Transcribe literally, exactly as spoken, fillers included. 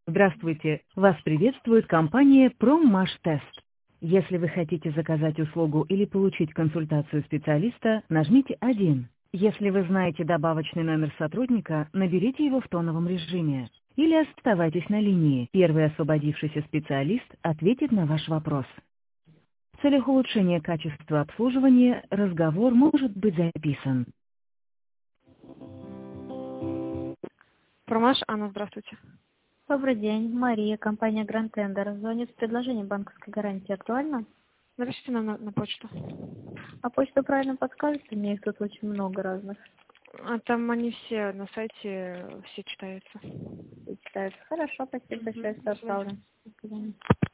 Здравствуйте! Вас приветствует компания «Проммаштест». Если вы хотите заказать услугу или получить консультацию специалиста, нажмите один. Если вы знаете добавочный номер сотрудника, наберите его в тоновом режиме. Или оставайтесь на линии. Первый освободившийся специалист ответит на ваш вопрос. В целях улучшения качества обслуживания разговор может быть записан. Промаш, Анна, здравствуйте. Добрый день, Мария, компания Grand Tender. Звонит с предложением банковской гарантии. Актуально? Напишите нам на, на почту. А почту правильно подскажете? Мне их тут очень много разных. А там они все на сайте, все читаются. Читается. Хорошо, спасибо большое, что До свидания. оставлю. До свидания.